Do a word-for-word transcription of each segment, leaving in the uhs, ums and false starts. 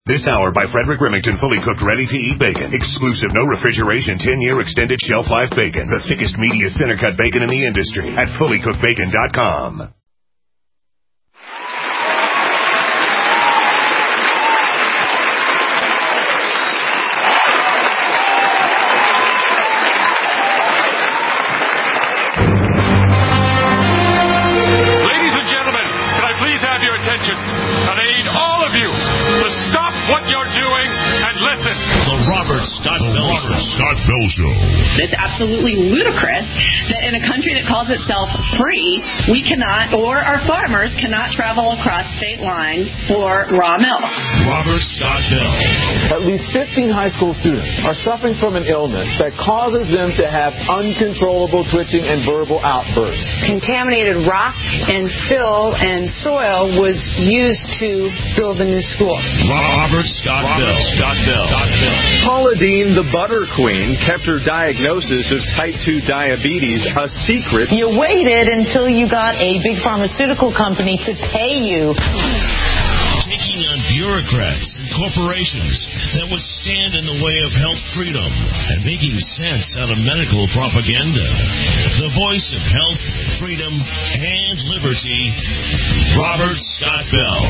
This hour by Frederick Remington, fully cooked, ready-to-eat bacon. Exclusive, no refrigeration, ten-year extended shelf life bacon. The thickest, meatiest, center-cut bacon in the industry at fully cooked bacon dot com. Ladies and gentlemen, can I please have your attention? And I need all of you to stop what you're doing and listen. The Robert Scott Bell Show. Scott Bell Show. It's absolutely ludicrous that in a country that calls itself free, we cannot, or our farmers cannot travel across state lines for raw milk. Robert Scott Bell. At least fifteen high school students are suffering from an illness that causes them to have uncontrollable twitching and verbal outbursts. Contaminated rock and fill and soil was used to build the new school. Robert Scott Robert Bell. Scott Bell. Scott Bell. Paula Deen, the butter queen, kept her diagnosis of type two diabetes a secret. You waited until you got a big pharmaceutical company to pay you. Taking on bureaucrats and corporations that would stand in the way of health freedom and making sense out of medical propaganda. The voice of health, freedom, and liberty, Robert Scott Bell.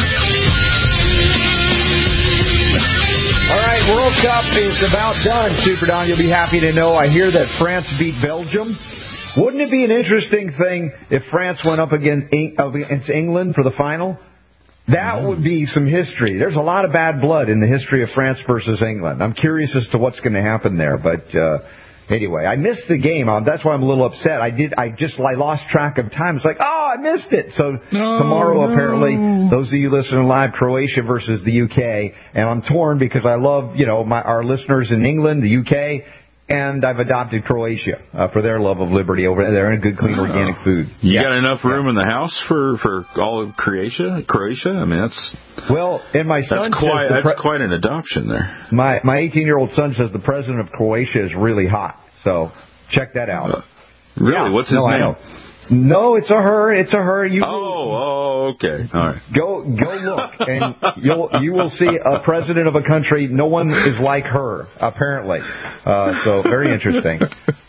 All right, World Cup is about done, Super Don. You'll be happy to know. I hear that France beat Belgium. Wouldn't it be an interesting thing if France went up against England for the final? That would be some history. There's a lot of bad blood in the history of France versus England. I'm curious as to what's going to happen there. But uh, anyway, I missed the game. That's why I'm a little upset. I did. I just I lost track of time. It's like, oh, I missed it. So no, tomorrow, no. apparently, those of you listening live, Croatia versus the U K. And I'm torn because I love, you know, my our listeners in England, the U K. And I've adopted Croatia uh, for their love of liberty over there and good, clean, oh. organic food. You yeah. got enough room yeah. in the house for, for all of Croatia? Croatia? I mean, that's well, and my son that's quite says that's pre- quite an adoption there. My my eighteen-year-old son says the president of Croatia is really hot. So check that out. Uh, really? Yeah. What's his no, name? I know. No, it's a her. It's a her. You oh, oh, okay. All right. Go, go look, and you'll you will see a president of a country. No one is like her, apparently. Uh, so very interesting.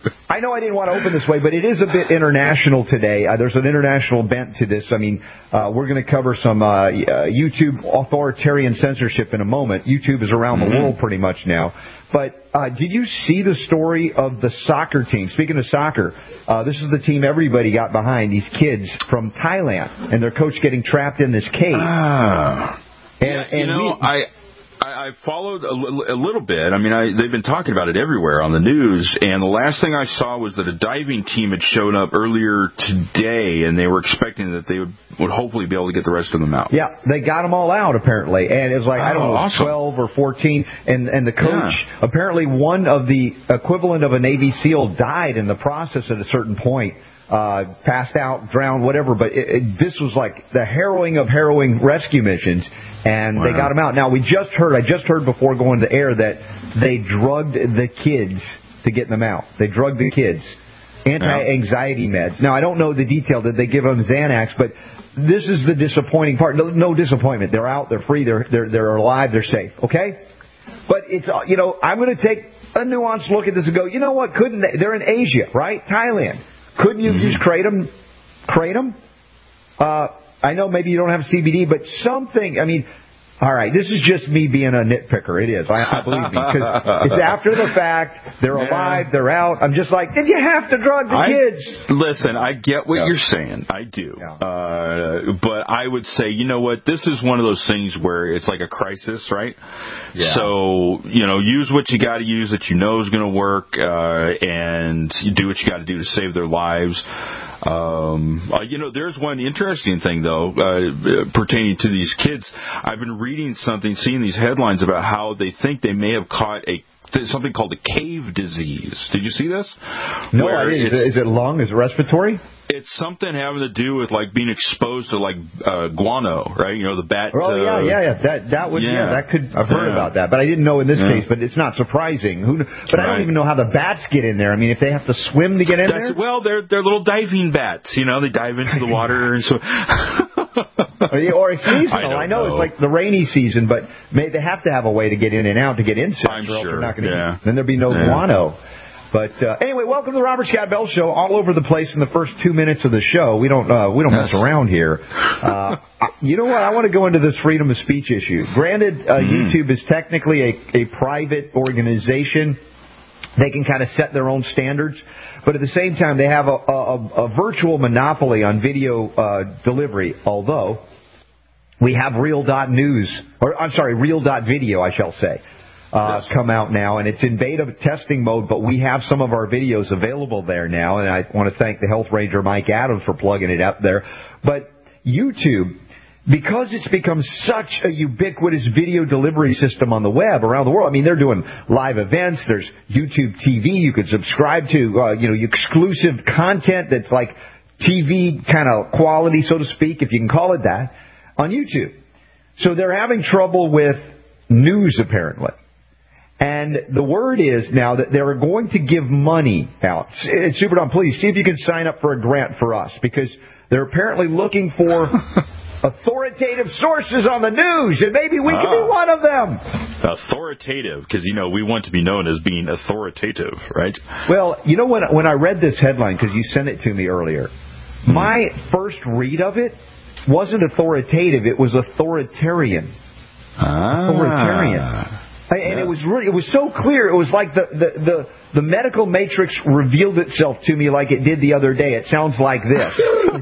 I know I didn't want to open this way, but it is a bit international today. Uh, there's an international bent to this. I mean, uh, we're going to cover some uh, uh, YouTube authoritarian censorship in a moment. YouTube is around mm-hmm. the world pretty much now. But uh, did you see the story of the soccer team? Speaking of soccer, uh, this is the team everybody got behind, these kids from Thailand, and their coach getting trapped in this cave. Ah. And, yeah, and you know, we, I... I followed a, l- a little bit. I mean, I, they've been talking about it everywhere on the news, and the last thing I saw was that a diving team had shown up earlier today, and they were expecting that they would, would hopefully be able to get the rest of them out. Yeah, they got them all out, apparently, and it was like, oh, I don't know, awesome. twelve or fourteen, and, and the coach, yeah. apparently one of the equivalent of a Navy SEAL died in the process at a certain point. Uh, passed out, drowned, whatever, but it, it, this was like the harrowing of harrowing rescue missions, and wow. they got them out. Now, we just heard, I just heard before going to air that they drugged the kids to get them out. They drugged the kids. Anti-anxiety meds. Now, I don't know the detail. Did they give them Xanax? But this is the disappointing part. No, no disappointment. They're out, they're free, they're, they're, they're alive, they're safe, okay? But it's, you know, I'm going to take a nuanced look at this and go, you know what, couldn't they? They're in Asia, right? Thailand. Couldn't you mm-hmm. just crate them? Crate them? Uh, I know maybe you don't have C B D, but something. I mean, all right, this is just me being a nitpicker. It is. I, I believe me. Because it's after the fact. They're yeah. alive. They're out. I'm just like, did you have to drug the I, kids? Listen, I get what yeah. you're saying. I do. Yeah. Uh, but I would say, you know what? This is one of those things where it's like a crisis, right? Yeah. So, you know, use what you got to use that you know is going to work, uh, and you do what you got to do to save their lives. Um, uh, you know, there's one interesting thing, though, uh, pertaining to these kids. I've been reading something, seeing these headlines about how they think they may have caught a something called a cave disease. Did you see this? No, I didn't. Is it, is it lung? Is it respiratory? It's something having to do with like being exposed to like uh, guano, right? You know, the bat. Oh yeah, uh, yeah, yeah. That that would yeah. yeah that could. I've heard yeah. about that, but I didn't know in this yeah. case. But it's not surprising. Who? But right. I don't even know how the bats get in there. I mean, if they have to swim to get in That's, there. Well, they're they're little diving bats. You know, they dive into the water and so. or it's seasonal. I, I know, know it's like the rainy season, but may, they have to have a way to get in and out to get insects. I'm or else sure. they're not gonna Yeah. be, then there'd be no yeah. guano. But uh, anyway, welcome to the Robert Scott Bell Show. All over the place in the first two minutes of the show. We don't uh, we don't mess around here. Uh, you know what? I want to go into this freedom of speech issue. Granted, uh, mm. YouTube is technically a, a private organization. They can kind of set their own standards. But at the same time, they have a, a, a virtual monopoly on video uh, delivery, although we have Real dot News, or I'm sorry, Real dot Video, I shall say. Uh, come out now, and it's in beta testing mode, but we have some of our videos available there now, and I want to thank the Health Ranger Mike Adams for plugging it up there. But YouTube, because it's become such a ubiquitous video delivery system on the web around the world, I mean, they're doing live events, there's YouTube T V you can subscribe to, uh, you know, exclusive content that's like T V kind of quality, so to speak, if you can call it that, on YouTube. So they're having trouble with news, apparently. And the word is now that they're going to give money out. Super Don, please see if you can sign up for a grant for us, because they're apparently looking for authoritative sources on the news, and maybe we can oh. be one of them. Authoritative, because, you know, we want to be known as being authoritative, right? Well, you know, when, when I read this headline, because you sent it to me earlier, hmm. my first read of it wasn't authoritative, it was authoritarian. Ah. Authoritarian. And yeah. it was really, it was so clear. It was like the, the, the, the medical matrix revealed itself to me like it did the other day. It sounds like this.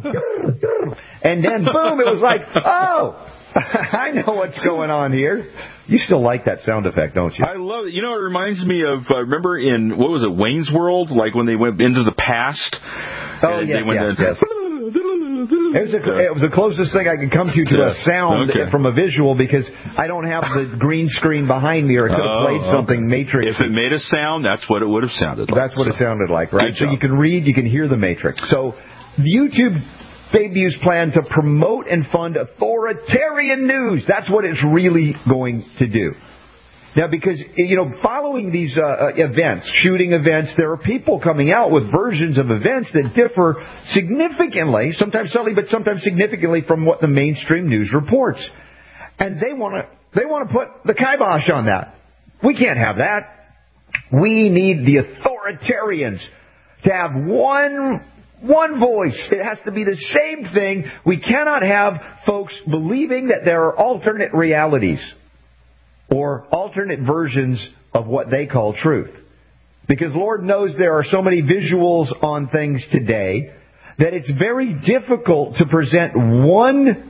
And then, boom, it was like, oh, I know what's going on here. You still like that sound effect, don't you? I love it. You know, it reminds me of, uh, remember in, what was it, Wayne's World? Like when they went into the past? Oh, yes, they went yes, to, yes. It was, a, it was the closest thing I could come to to a sound okay. from a visual, because I don't have the green screen behind me, or it could have played oh, something okay. Matrix. If it made a sound, that's what it would have sounded like. That's what so. it sounded like, right? So you can read, you can hear the Matrix. So YouTube debuts plan to promote and fund authoritarian news. That's what it's really going to do. Now, because, you know, following these uh, events, shooting events, there are people coming out with versions of events that differ significantly, sometimes subtly, but sometimes significantly from what the mainstream news reports. And they want to they want to put the kibosh on that. We can't have that. We need the authoritarians to have one one voice. It has to be the same thing. We cannot have folks believing that there are alternate realities or alternate versions of what they call truth. Because Lord knows there are so many visuals on things today that it's very difficult to present one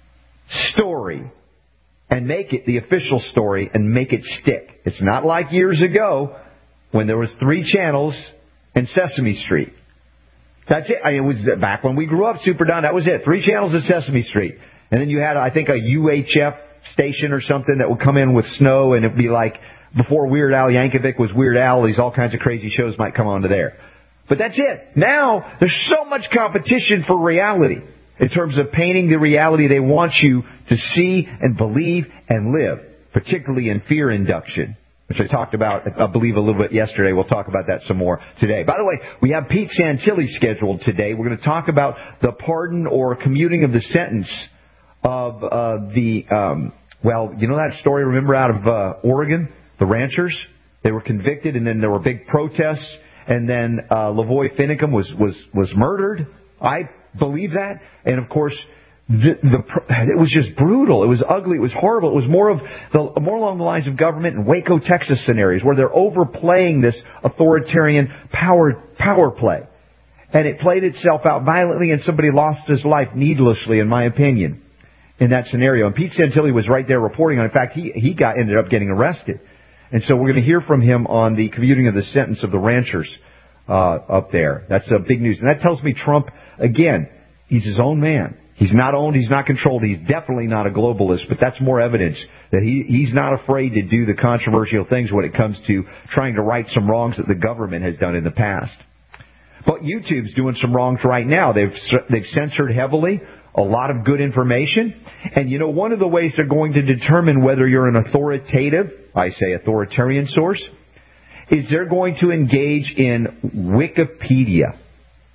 story and make it the official story and make it stick. It's not like years ago when there was three channels and Sesame Street. That's it. I mean, it was back when we grew up, Super Don, that was it. Three channels of Sesame Street. And then you had, I think, a U H F station or something that would come in with snow, and it'd be like before Weird Al Yankovic was Weird Al, these all kinds of crazy shows might come onto there. But that's it. Now there's so much competition for reality in terms of painting the reality they want you to see and believe and live, particularly in fear induction, which I talked about, I believe, a little bit yesterday. We'll talk about that some more today. By the way, we have Pete Santilli scheduled today. We're going to talk about the pardon or commuting of the sentence of uh, the, um, well, you know that story, remember, out of uh, Oregon, the ranchers? They were convicted, and then there were big protests, and then uh, Lavoy Finicum was, was, was murdered. I believe that. And, of course, the, the it was just brutal. It was ugly. It was horrible. It was more of the more along the lines of government in Waco, Texas scenarios, where they're overplaying this authoritarian power power play. And it played itself out violently, and somebody lost his life needlessly, in my opinion, in that scenario. And Pete Santilli was right there reporting on it. In fact, he, he got ended up getting arrested. And so we're going to hear from him on the commuting of the sentence of the ranchers uh, up there. That's uh, big news. And that tells me Trump, again, he's his own man. He's not owned, he's not controlled, he's definitely not a globalist, but that's more evidence that he, he's not afraid to do the controversial things when it comes to trying to right some wrongs that the government has done in the past. But YouTube's doing some wrongs right now. They've they've censored heavily a lot of good information. And, you know, one of the ways they're going to determine whether you're an authoritative, I say authoritarian source, is they're going to engage in Wikipedia.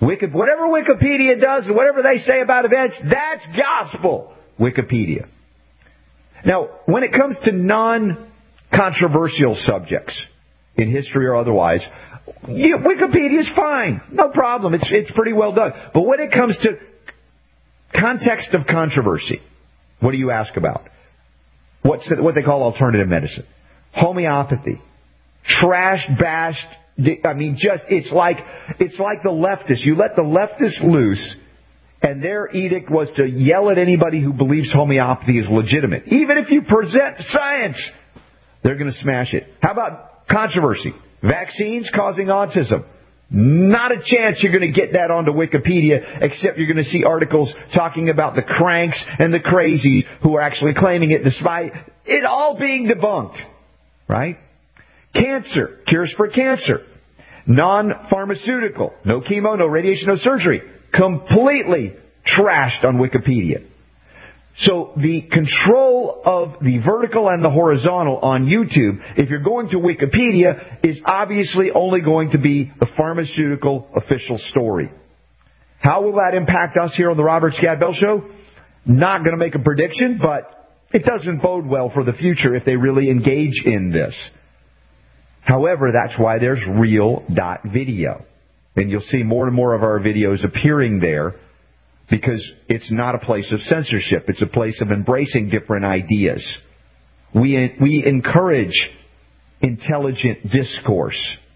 Wiki, whatever Wikipedia does and whatever they say about events, that's gospel. Wikipedia. Now, when it comes to non-controversial subjects, in history or otherwise, yeah, Wikipedia is fine. No problem. It's, it's pretty well done. But when it comes to context of controversy, what do you ask about? What's the, what they call alternative medicine? Homeopathy. Trash, bashed. I mean, just, it's like, it's like the leftists. You let the leftists loose, and their edict was to yell at anybody who believes homeopathy is legitimate. Even if you present science, they're going to smash it. How about controversy? Vaccines causing autism. Not a chance you're going to get that onto Wikipedia, except you're going to see articles talking about the cranks and the crazies who are actually claiming it despite it all being debunked. Right? Cancer. Cures for cancer. Non-pharmaceutical. No chemo, no radiation, no surgery. Completely trashed on Wikipedia. So the control of the vertical and the horizontal on YouTube, if you're going to Wikipedia, is obviously only going to be the pharmaceutical official story. How will that impact us here on the Robert Scott Bell Show? Not going to make a prediction, but it doesn't bode well for the future if they really engage in this. However, that's why there's real dot video. And you'll see more and more of our videos appearing there, because it's not a place of censorship. It's a place of embracing different ideas. We, we encourage intelligent discourse,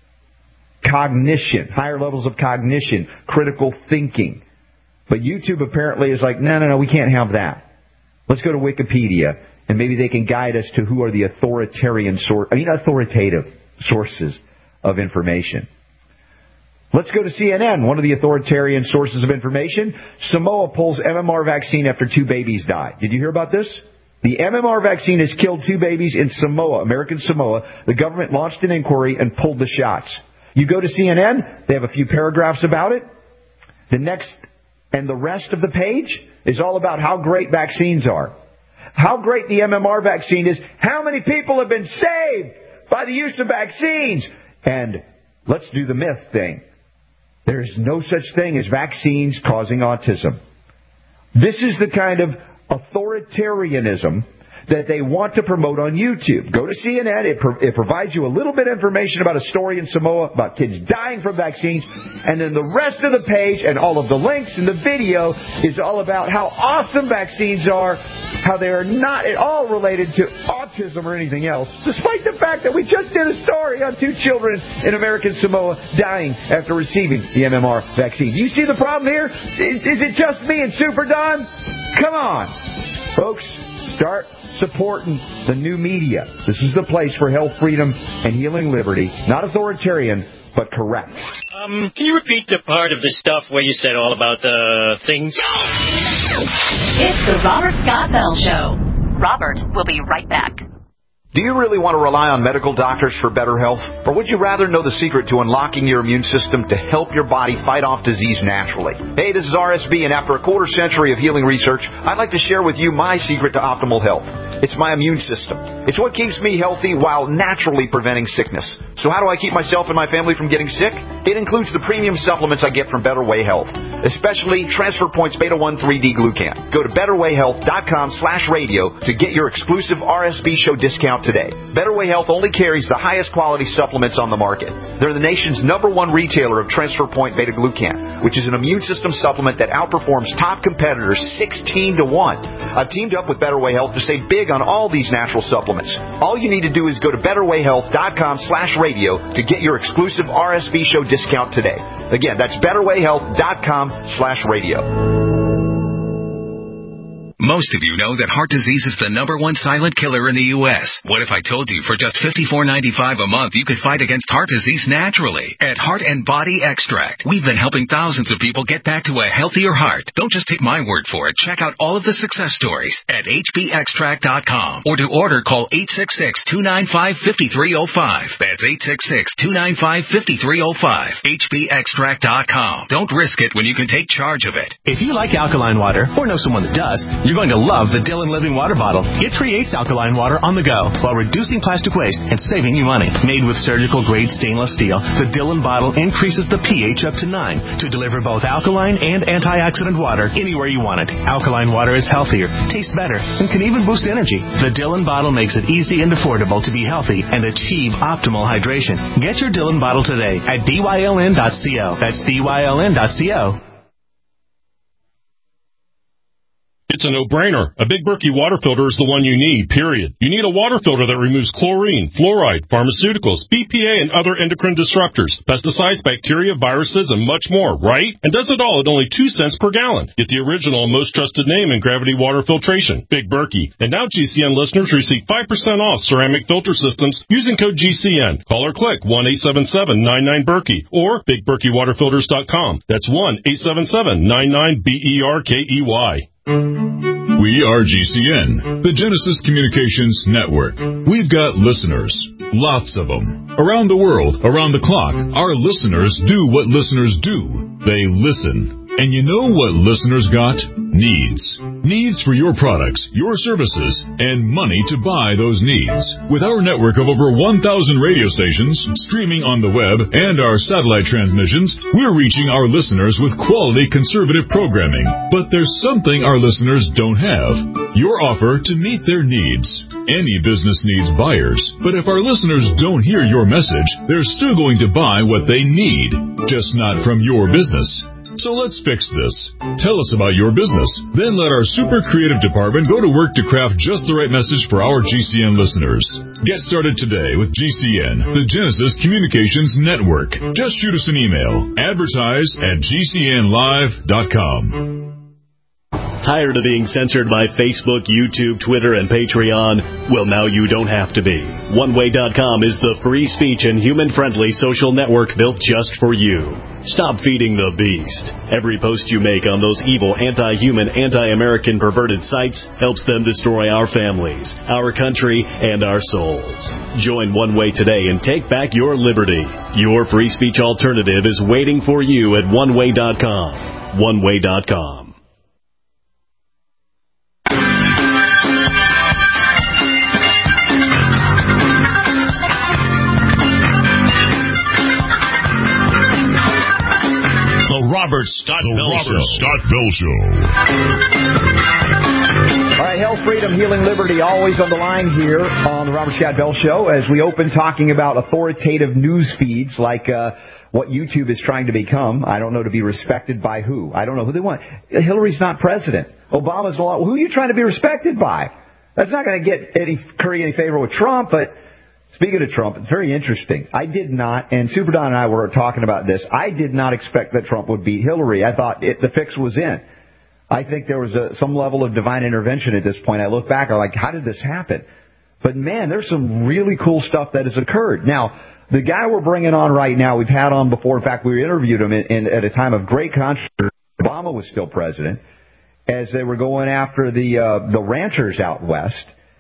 cognition, higher levels of cognition, critical thinking. But YouTube apparently is like, no, no, no, we can't have that. Let's go to Wikipedia, and maybe they can guide us to who are the authoritarian source, I mean, authoritative sources of information. Let's go to C N N, one of the authoritarian sources of information. Samoa pulls M M R vaccine after two babies die. Did you hear about this? The M M R vaccine has killed two babies in Samoa, American Samoa. The government launched an inquiry and pulled the shots. You go to C N N, they have a few paragraphs about it. The next and the rest of the page is all about how great vaccines are. How great the M M R vaccine is. How many people have been saved by the use of vaccines? And let's do the myth thing. There is no such thing as vaccines causing autism. This is the kind of authoritarianism that they want to promote on YouTube. Go to C N N. It, pro- it provides you a little bit of information about a story in Samoa about kids dying from vaccines. And then the rest of the page and all of the links in the video is all about how awesome vaccines are, how they are not at all related to autism or anything else, despite the fact that we just did a story on two children in American Samoa dying after receiving the M M R vaccine. Do you see the problem here? Is, is it just me and Super Don? Come on, folks. Start supporting the new media. This is the place for health, freedom, and healing liberty. Not authoritarian, but correct. Um, can you repeat the part of the stuff where you said all about the things? It's the Robert Scott Bell Show. Robert will be right back. Do you really want to rely on medical doctors for better health? Or would you rather know the secret to unlocking your immune system to help your body fight off disease naturally? Hey, this is R S B, and after a quarter century of healing research, I'd like to share with you my secret to optimal health. It's my immune system. It's what keeps me healthy while naturally preventing sickness. So how do I keep myself and my family from getting sick? It includes the premium supplements I get from Better Way Health, especially Transfer Points Beta one three D Glucan. Go to betterwayhealth.com slash radio to get your exclusive R S B show discount today. Better Way Health only carries the highest quality supplements on the market. They're the nation's number one retailer of Transfer Point Beta Glucan, which is an immune system supplement that outperforms top competitors sixteen to one. I've teamed up with Better Way Health to save big on all these natural supplements. All you need to do is go to betterwayhealth.com slash radio to get your exclusive R S B show discount today. Again, that's betterwayhealth.com slash radio. Most of you know that heart disease is the number one silent killer in the U S What if I told you for just fifty-four ninety-five a month you could fight against heart disease naturally? At Heart and Body Extract, we've been helping thousands of people get back to a healthier heart. Don't just take my word for it. Check out all of the success stories at H B extract dot com. Or to order, call eight six six, two nine five, five three zero five. That's eight six six, two nine five, five three zero five. H B extract dot com. Don't risk it when you can take charge of it. If you like alkaline water or know someone that does, You're going to love the Dillon Living Water Bottle. It creates alkaline water on the go while reducing plastic waste and saving you money. Made with surgical-grade stainless steel, the Dillon bottle increases the pH up to nine to deliver both alkaline and antioxidant water anywhere you want it. Alkaline water is healthier, tastes better, and can even boost energy. The Dillon bottle makes it easy and affordable to be healthy and achieve optimal hydration. Get your Dillon bottle today at D Y L N dot co. That's D Y L N dot co. It's a no-brainer. A Big Berkey water filter is the one you need, period. You need a water filter that removes chlorine, fluoride, pharmaceuticals, B P A, and other endocrine disruptors, pesticides, bacteria, viruses, and much more, right? And does it all at only two cents per gallon. Get the original and most trusted name in gravity water filtration, Big Berkey. And now G C N listeners receive five percent off ceramic filter systems using code G C N. Call or click one eight seven seven nine nine Berkey or big berkey water filters dot com. That's one eight seven seven nine nine B E R K E Y. We are G C N, the Genesis Communications Network. We've got listeners, lots of them. Around the world, around the clock, our listeners do what listeners do. They listen. And you know what listeners got? Needs. Needs for your products, your services, and money to buy those needs. With our network of over one thousand radio stations, streaming on the web, and our satellite transmissions, we're reaching our listeners with quality conservative programming. But there's something our listeners don't have. Your offer to meet their needs. Any business needs buyers, but if our listeners don't hear your message, they're still going to buy what they need, just not from your business. So let's fix this. Tell us about your business. Then let our super creative department go to work to craft just the right message for our G C N listeners. Get started today with G C N, the Genesis Communications Network. Just shoot us an email. Advertise at G C N live dot com. Tired of being censored by Facebook, YouTube, Twitter, and Patreon? Well, now you don't have to be. one way dot com is the free speech and human-friendly social network built just for you. Stop feeding the beast. Every post you make on those evil, anti-human, anti-American perverted sites helps them destroy our families, our country, and our souls. Join One Way today and take back your liberty. Your free speech alternative is waiting for you at one way dot com. one way dot com. Robert Scott the Bell Robert Show. Scott Bell Show. All right, health, freedom, healing, liberty, always on the line here on the Robert Scott Bell Show as we open talking about authoritative news feeds like uh, what YouTube is trying to become. I don't know, to be respected by who. I don't know who they want. Hillary's not president. Obama's law. Who are you trying to be respected by? That's not going to get any curry any favor with Trump, but speaking of Trump, it's very interesting. I did not, and Super Don and I were talking about this, I did not expect that Trump would beat Hillary. I thought it, the fix was in. I think there was a, some level of divine intervention at this point. I look back, I'm like, how did this happen? But, man, there's some really cool stuff that has occurred. Now, the guy we're bringing on right now, we've had on before. In fact, we interviewed him in, in, at a time of great controversy. Obama was still president, as they were going after the uh, the ranchers out west.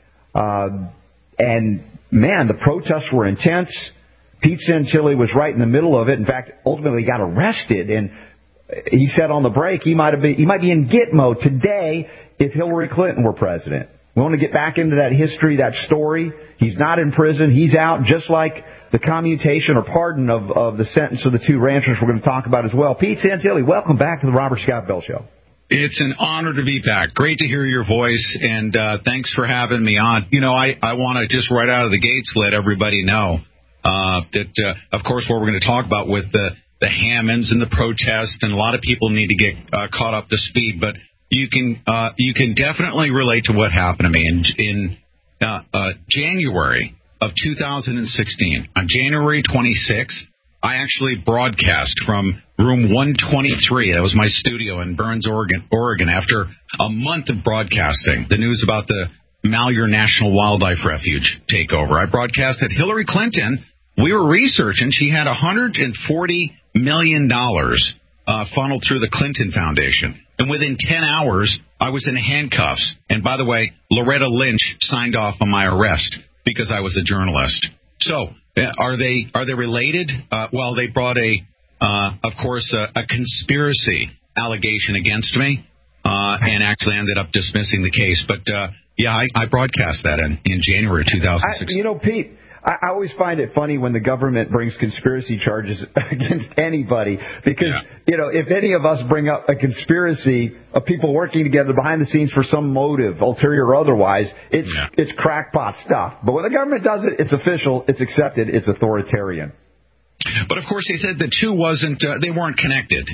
Uh, and... Man, the protests were intense. Pete Santilli was right in the middle of it. In fact, ultimately got arrested. And he said on the break he might have been, he might be in git mode today if Hillary Clinton were president. We want to get back into that history, that story. He's not in prison. He's out, just like the commutation or pardon of, of the sentence of the two ranchers we're going to talk about as well. Pete Santilli, welcome back to the Robert Scott Bell Show. It's an honor to be back. Great to hear your voice, and uh, thanks for having me on. You know, I, I want to just right out of the gates let everybody know uh, that, uh, of course, what we're going to talk about with the, the Hammonds and the protest, and a lot of people need to get uh, caught up to speed, but you can uh, you can definitely relate to what happened to me. In, in uh, uh, January of two thousand sixteen, on January twenty-sixth, I actually broadcast from room one twenty-three. That was my studio in Burns, Oregon, Oregon. After a month of broadcasting the news about the Malheur National Wildlife Refuge takeover, I broadcasted Hillary Clinton. We were researching. She had one hundred forty million dollars uh, funneled through the Clinton Foundation. And within ten hours, I was in handcuffs. And by the way, Loretta Lynch signed off on my arrest because I was a journalist. So, Are they are they related? Uh, well, they brought a, uh, of course, a, a conspiracy allegation against me. uh, and actually ended up dismissing the case. But, uh, yeah, I, I broadcast that in, in January of two thousand six. I, you know, Pete, I, I always find it funny when the government brings conspiracy charges against anybody because, yeah. you know, if any of us bring up a conspiracy of people working together behind the scenes for some motive, ulterior or otherwise, it's yeah. it's crackpot stuff. But when the government does it, it's official, it's accepted, it's authoritarian. But, of course, they said the two wasn't, uh, they weren't connected.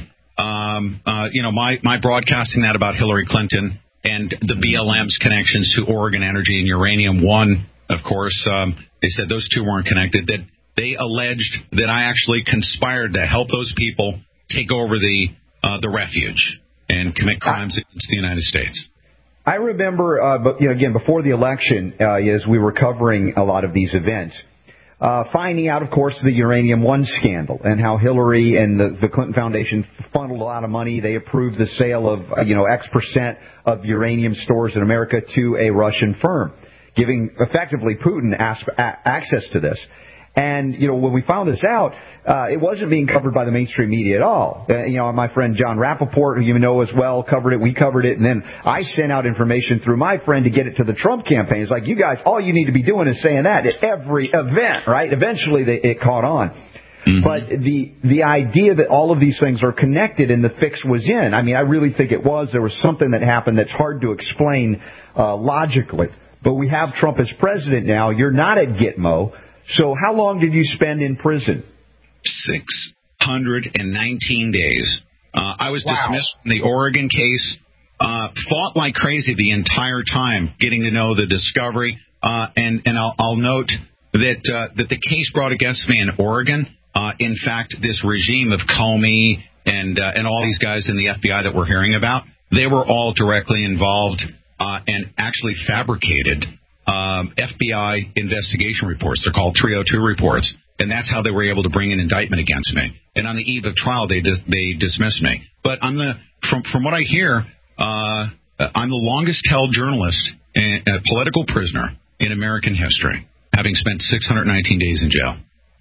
Um, uh, you know, my, my broadcasting that about Hillary Clinton and the B L M's connections to Oregon Energy and Uranium One, of course, um, they said those two weren't connected, that they alleged that I actually conspired to help those people take over the uh, the refuge and commit crimes against the United States. I remember, uh, but, you know, again, before the election, uh, as we were covering a lot of these events, Uh, finding out, of course, the Uranium One scandal and how Hillary and the, the Clinton Foundation funneled a lot of money. They approved the sale of, uh, you know, X percent of uranium stores in America to a Russian firm, giving effectively Putin as- a- access to this. And, you know, when we found this out, uh, it wasn't being covered by the mainstream media at all. Uh, you know, my friend John Rappaport, who you know as well, covered it. We covered it. And then I sent out information through my friend to get it to the Trump campaign. It's like, you guys, all you need to be doing is saying that at every event, right? Eventually they, it caught on. Mm-hmm. But the the idea that all of these things are connected and the fix was in, I mean, I really think it was. There was something that happened that's hard to explain uh, logically. But we have Trump as president now. You're not at Gitmo. So how long did you spend in prison? six hundred nineteen days. Uh, I was wow. dismissed from the Oregon case, uh, fought like crazy the entire time, getting to know the discovery. Uh, and and I'll, I'll note that uh, that the case brought against me in Oregon, uh, in fact, this regime of Comey and uh, and all these guys in the F B I that we're hearing about, they were all directly involved uh, and actually fabricated Um, F B I investigation reports. They're called three oh two reports, and that's how they were able to bring an indictment against me. And on the eve of trial, they dis- they dismissed me. But I'm the from from what I hear, uh, I'm the longest held journalist, and a political prisoner in American history, having spent six hundred nineteen days in jail.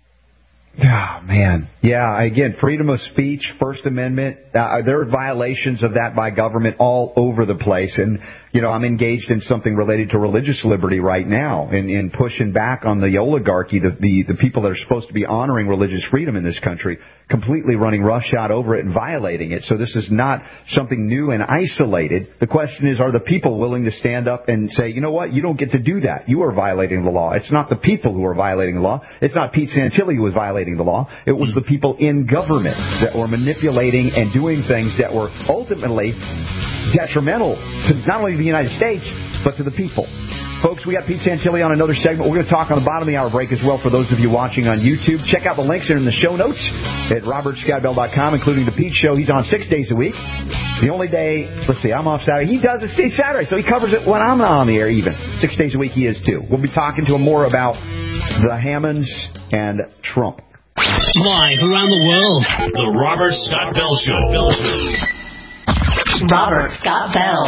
Oh, man. Yeah, again, freedom of speech, First Amendment, uh, there are violations of that by government all over the place. And, you know, I'm engaged in something related to religious liberty right now in, in pushing back on the oligarchy, the, the, the people that are supposed to be honoring religious freedom in this country, completely running roughshod over it and violating it. So this is not something new and isolated. The question is, are the people willing to stand up and say, you know what, you don't get to do that. You are violating the law. It's not the people who are violating the law. It's not Pete Santilli who is violating the law. It was the people in government that were manipulating and doing things that were ultimately detrimental to not only the United States, but to the people. Folks, we got Pete Santilli on another segment. We're going to talk on the bottom of the hour break as well for those of you watching on YouTube. Check out the links there in the show notes at robert scott bell dot com, including the Pete Show. He's on six days a week. The only day, let's see, I'm off Saturday. He does it Saturday, so he covers it when I'm not on the air even. Six days a week he is too. We'll be talking to him more about the Hammonds and Trump. Live around the world, the Robert Scott Bell Show. Robert Scott Bell.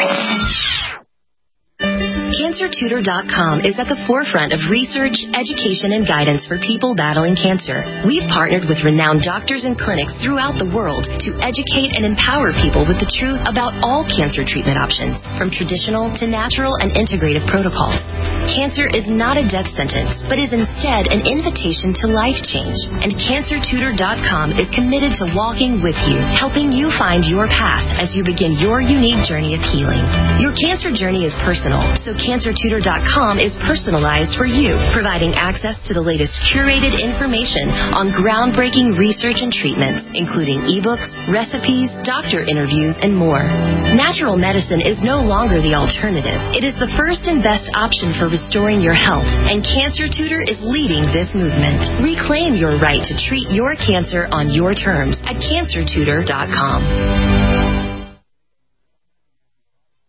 Cancer Tutor dot com is at the forefront of research, education, and guidance for people battling cancer. We've partnered with renowned doctors and clinics throughout the world to educate and empower people with the truth about all cancer treatment options, from traditional to natural and integrative protocols. Cancer is not a death sentence, but is instead an invitation to life change. And Cancer Tutor dot com is committed to walking with you, helping you find your path as you begin your unique journey of healing. Your cancer journey is personal, so Cancer Tutor dot com is personalized for you, providing access to the latest curated information on groundbreaking research and treatments, including ebooks, recipes, doctor interviews, and more. Natural medicine is no longer the alternative. It is the first and best option for restoring your health, and Cancer Tutor is leading this movement. Reclaim your right to treat your cancer on your terms at Cancer Tutor dot com.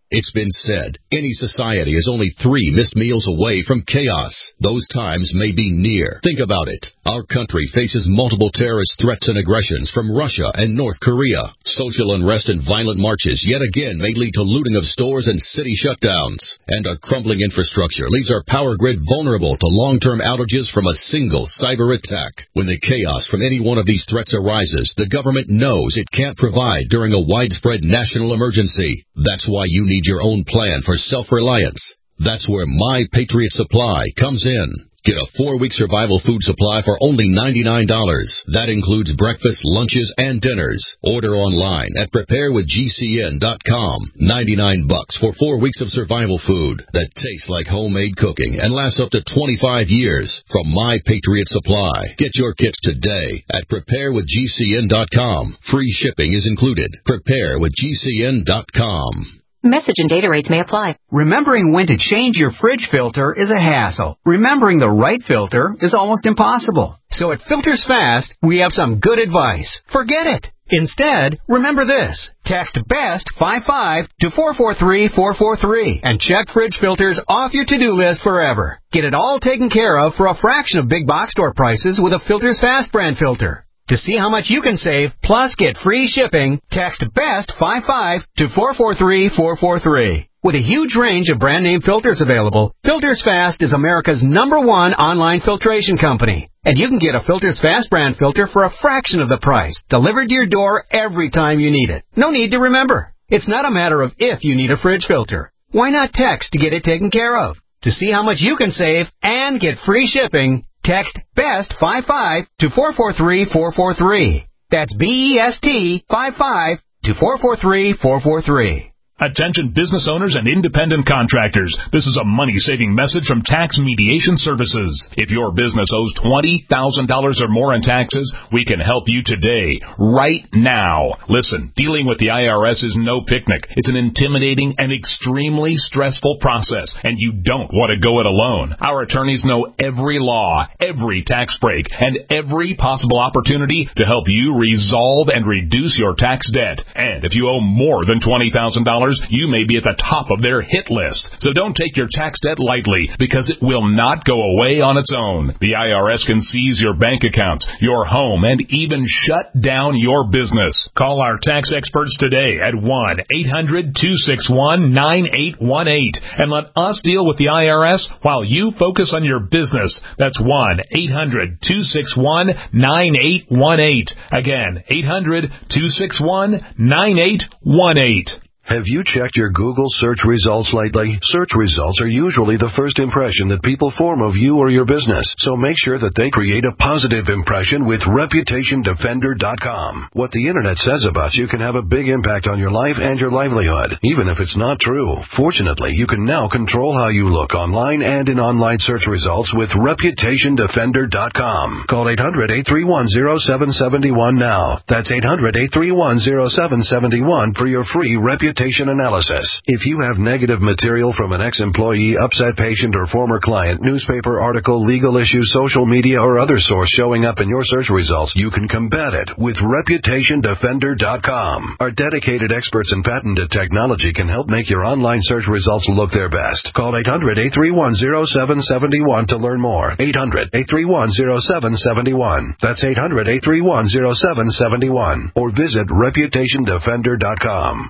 It's been said, any society is only three missed meals away from chaos. Those times may be near. Think about it. Our country faces multiple terrorist threats and aggressions from Russia and North Korea. Social unrest and violent marches yet again may lead to looting of stores and city shutdowns. And a crumbling infrastructure leaves our power grid vulnerable to long-term outages from a single cyber attack. When the chaos from any one of these threats arises, the government knows it can't provide during a widespread national emergency. That's why you need your own plan for self-reliance. That's where My Patriot Supply comes in. Get a four-week survival food supply for only ninety-nine dollars. That includes breakfast, lunches, and dinners. Order online at prepare with G C N dot com. ninety-nine bucks for four weeks of survival food that tastes like homemade cooking and lasts up to twenty-five years from My Patriot Supply. Get your kits today at prepare with G C N dot com. Free shipping is included. prepare with G C N dot com. Message and data rates may apply. Remembering when to change your fridge filter is a hassle. Remembering the right filter is almost impossible. So at Filters Fast, we have some good advice. Forget it. Instead, remember this. Text BEST five five to four four three four four three and check fridge filters off your to-do list forever. Get it all taken care of for a fraction of big box store prices with a Filters Fast brand filter. To see how much you can save, plus get free shipping, text BEST five five to four four three four four three. With a huge range of brand-name filters available, Filters Fast is America's number one online filtration company. And you can get a Filters Fast brand filter for a fraction of the price, delivered to your door every time you need it. No need to remember. It's not a matter of if you need a fridge filter. Why not text to get it taken care of? To see how much you can save and get free shipping, text BEST five five to four four three four four three. That's B E S T five five to four four three four four three. Attention business owners and independent contractors. This is a money-saving message from Tax Mediation Services. If your business owes twenty thousand dollars or more in taxes, we can help you today, right now. Listen, dealing with the I R S is no picnic. It's an intimidating and extremely stressful process, and you don't want to go it alone. Our attorneys know every law, every tax break, and every possible opportunity to help you resolve and reduce your tax debt. And if you owe more than twenty thousand dollars, you may be at the top of their hit list. So don't take your tax debt lightly, because it will not go away on its own. The I R S can seize your bank accounts, your home, and even shut down your business. Call our tax experts today at one eight hundred two six one nine eight one eight and let us deal with the I R S while you focus on your business. That's one eight hundred two six one nine eight one eight. Again, eight hundred two six one nine eight one eight. Have you checked your Google search results lately? Search results are usually the first impression that people form of you or your business, so make sure that they create a positive impression with reputation defender dot com. What the internet says about you can have a big impact on your life and your livelihood, even if it's not true. Fortunately, you can now control how you look online and in online search results with reputation defender dot com. Call eight hundred eight three one zero seven seven one now. That's eight hundred eight three one zero seven seven one for your free reputation analysis. If you have negative material from an ex-employee, upset patient, or former client, newspaper article, legal issue, social media, or other source showing up in your search results, you can combat it with reputation defender dot com. Our dedicated experts in patented technology can help make your online search results look their best. Call eight hundred eight three one zero seven seven one to learn more. eight hundred eight three one zero seven seven one. That's eight hundred eight three one zero seven seven one. Or visit reputation defender dot com.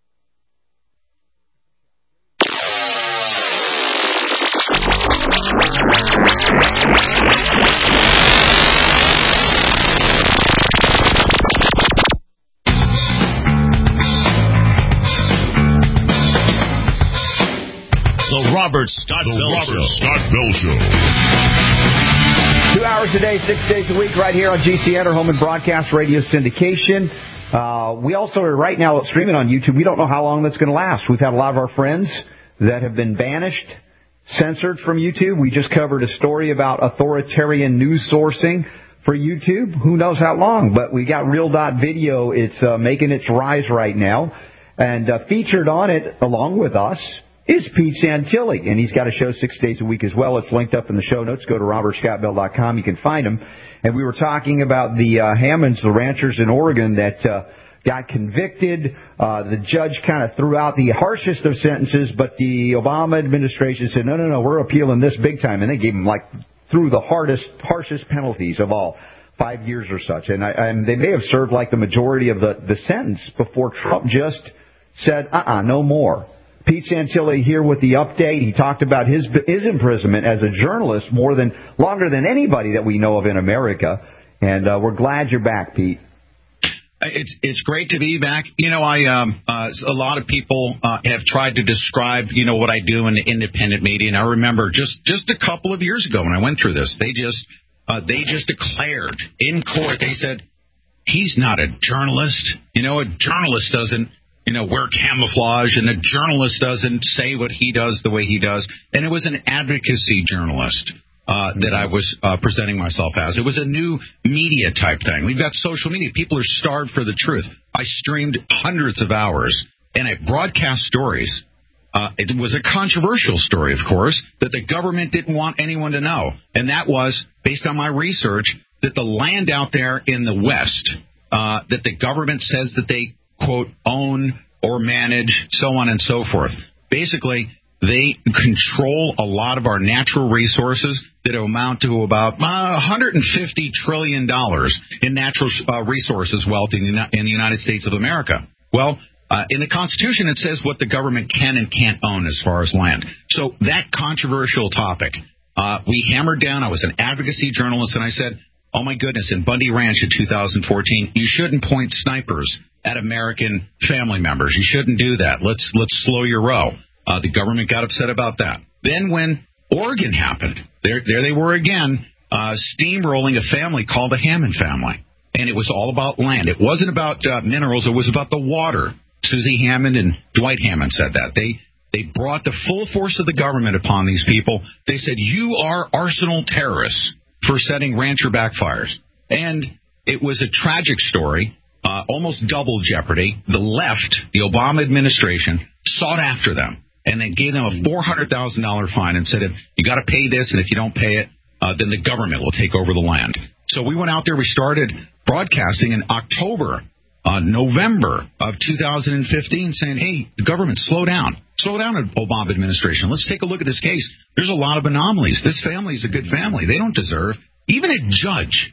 The Robert Scott the Bell Robert Show. Scott Bell Show. Two hours a day, six days a week, right here on G C N, our home and broadcast radio syndication. Uh, we also are right now streaming on YouTube. We don't know how long that's going to last. We've had a lot of our friends that have been banished, censored from YouTube. We just covered a story about authoritarian news sourcing for YouTube. Who knows how long, but we got Real Dot Video. It's uh, making its rise right now. And uh, featured on it, along with us, is Pete Santilli. And he's got a show six days a week as well. It's linked up in the show notes. Go to robert scott bell dot com. You can find him. And we were talking about the uh, Hammonds, the ranchers in Oregon that uh, got convicted. Uh, the judge kind of threw out the harshest of sentences, but the Obama administration said, no, no, no, we're appealing this big time. And they gave him, like, through the hardest, harshest penalties of all, five years or such. And, I, and they may have served, like, the majority of the, the sentence before Trump just said, uh-uh, no more. Pete Santilli here with the update. He talked about his his imprisonment as a journalist more than longer than anybody that we know of in America. And uh, we're glad you're back, Pete. It's it's great to be back. You know, I um uh, a lot of people uh, have tried to describe you know what I do in the independent media, and I remember just just a couple of years ago when I went through this, they just uh, they just declared in court. They said he's not a journalist. You know, a journalist doesn't. You know, wear camouflage, and a journalist doesn't say what he does the way he does. And it was an advocacy journalist uh, that I was uh, presenting myself as. It was a new media type thing. We've got social media. People are starved for the truth. I streamed hundreds of hours, and I broadcast stories. Uh, it was a controversial story, of course, that the government didn't want anyone to know. And that was, based on my research, that the land out there in the West, uh, that the government says that they quote, own or manage, so on and so forth. Basically, they control a lot of our natural resources that amount to about uh, one hundred fifty trillion dollars in natural uh, resources wealth in the, in the United States of America. Well, uh, in the Constitution, it says what the government can and can't own as far as land. So that controversial topic, uh, we hammered down. I was an advocacy journalist, and I said, oh, my goodness, in Bundy Ranch in two thousand fourteen, you shouldn't point snipers at American family members. You shouldn't do that. Let's let's slow your roll. Uh, the government got upset about that. Then when Oregon happened, there there they were again, uh, steamrolling a family called the Hammond family. And it was all about land. It wasn't about uh, minerals. It was about the water. Susie Hammond and Dwight Hammond said that. They they brought the full force of the government upon these people. They said, you are arsenal terrorists for setting rancher backfires. And it was a tragic story. Uh, almost double jeopardy. The left, the Obama administration, sought after them, and they gave them a four hundred thousand dollars fine and said, if you got to pay this, and if you don't pay it, uh, then the government will take over the land. So we went out there. We started broadcasting in October, uh, November of two thousand fifteen, saying, hey, the government, slow down. Slow down, Obama administration. Let's take a look at this case. There's a lot of anomalies. This family is a good family. They don't deserve, even a judge.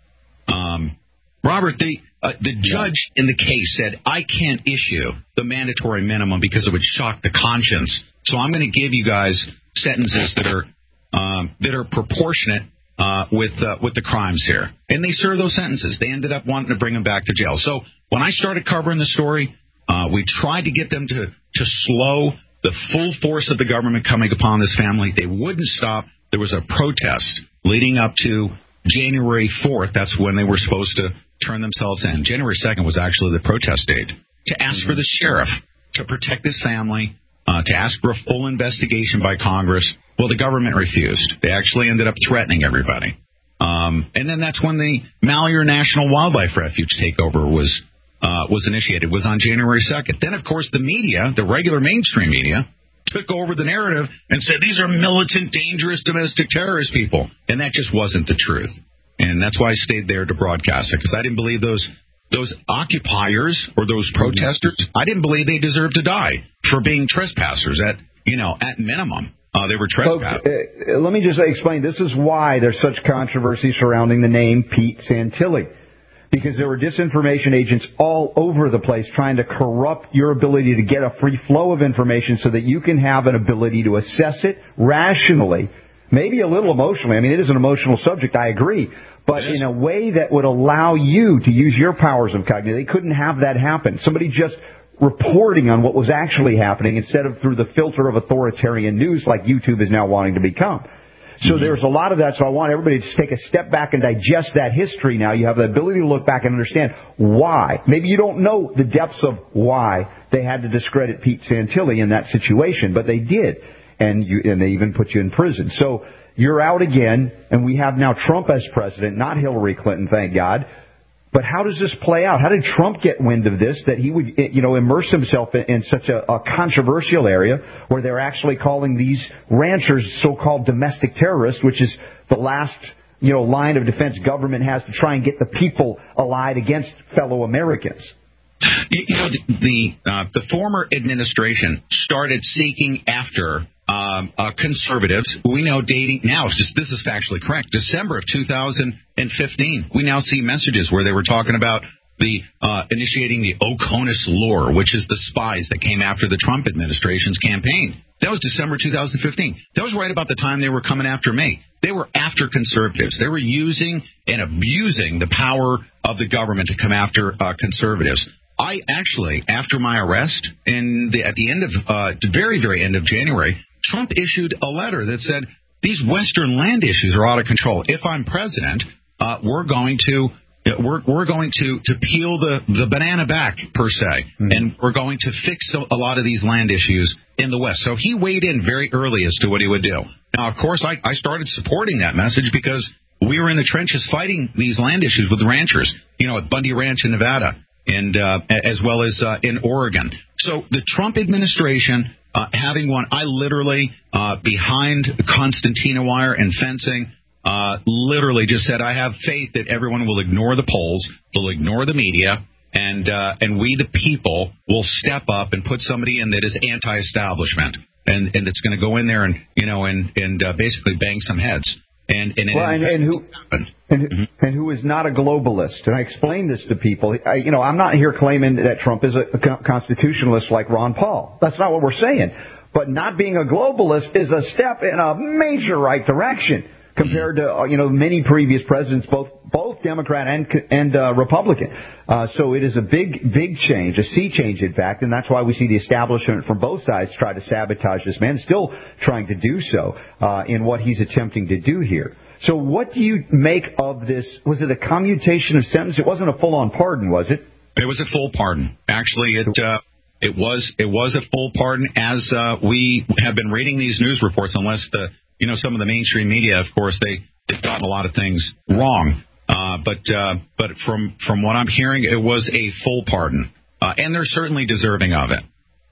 Um, Robert, the... Uh, the judge in the case said, I can't issue the mandatory minimum because it would shock the conscience. So I'm going to give you guys sentences that are um, that are proportionate uh, with uh, with the crimes here. And they served those sentences. They ended up wanting to bring them back to jail. So when I started covering the story, uh, we tried to get them to, to slow the full force of the government coming upon this family. They wouldn't stop. There was a protest leading up to January fourth. That's when they were supposed to turn themselves in. January second was actually the protest date, to ask mm-hmm. for the sheriff to protect this family, uh, to ask for a full investigation by Congress. Well, the government refused. They actually ended up threatening everybody. Um, and then that's when the Malheur National Wildlife Refuge takeover was uh, was initiated, was on January second. Then, of course, the media, the regular mainstream media, took over the narrative and said, these are militant, dangerous domestic terrorist people. And that just wasn't the truth. And that's why I stayed there to broadcast it, because I didn't believe those those occupiers or those protesters, I didn't believe they deserved to die for being trespassers at, you know, at minimum. Uh, they were trespassers. Folks, uh, let me just explain. This is why there's such controversy surrounding the name Pete Santilli, because there were disinformation agents all over the place trying to corrupt your ability to get a free flow of information so that you can have an ability to assess it rationally. Maybe a little emotionally. I mean, it is an emotional subject, I agree. But in a way that would allow you to use your powers of cognition. They couldn't have that happen. Somebody just reporting on what was actually happening instead of through the filter of authoritarian news like YouTube is now wanting to become. So mm-hmm. there's a lot of that. So I want everybody to take a step back and digest that history now. You have the ability to look back and understand why. Maybe you don't know the depths of why they had to discredit Pete Santilli in that situation, but they did. And you, and they even put you in prison. So you're out again, and we have now Trump as president, not Hillary Clinton, thank God. But how does this play out? How did Trump get wind of this, that he would, you know, immerse himself in, in such a, a controversial area where they're actually calling these ranchers so-called domestic terrorists, which is the last, you know, line of defense government has to try and get the people allied against fellow Americans? You, you know, the the, uh, the former administration started seeking after um, uh, conservatives. We know dating now. It's just this is factually correct. December of two thousand fifteen, we now see messages where they were talking about the uh, initiating the Oconus Lure, which is the spies that came after the Trump administration's campaign. That was December two thousand fifteen. That was right about the time they were coming after me. They were after conservatives. They were using and abusing the power of the government to come after uh, conservatives. I actually, after my arrest, in the, at the end of, uh, the very, very end of January, Trump issued a letter that said, these Western land issues are out of control. If I'm president, uh, we're going to We're we're going to, to peel the, the banana back, per se, mm-hmm. and we're going to fix a, a lot of these land issues in the West. So he weighed in very early as to what he would do. Now, of course, I, I started supporting that message because we were in the trenches fighting these land issues with the ranchers, you know, at Bundy Ranch in Nevada, and uh, as well as uh, in Oregon. So the Trump administration, uh, having one, I literally, uh, behind concertina wire and fencing, Uh, literally just said, I have faith that everyone will ignore the polls, they'll ignore the media, and uh, and we, the people, will step up and put somebody in that is anti-establishment, and and that's going to go in there and you know and and uh, basically bang some heads. And and, well, and, and who and, mm-hmm. and who is not a globalist? And I explain this to people. I, you know, I'm not here claiming that Trump is a, a constitutionalist like Ron Paul. That's not what we're saying. But not being a globalist is a step in a major right direction compared to, you know, many previous presidents, both both Democrat and and uh, Republican. Uh, so it is a big, big change, a sea change, in fact, and that's why we see the establishment from both sides try to sabotage this man, still trying to do so uh, in what he's attempting to do here. So what do you make of this? Was it a commutation of sentence? It wasn't a full-on pardon, was it? It was a full pardon. Actually, it uh, it was it was a full pardon, as uh, we have been reading these news reports, unless the You know, some of the mainstream media, of course, they, they've gotten a lot of things wrong. Uh, but uh, but from, from what I'm hearing, it was a full pardon. Uh, and they're certainly deserving of it.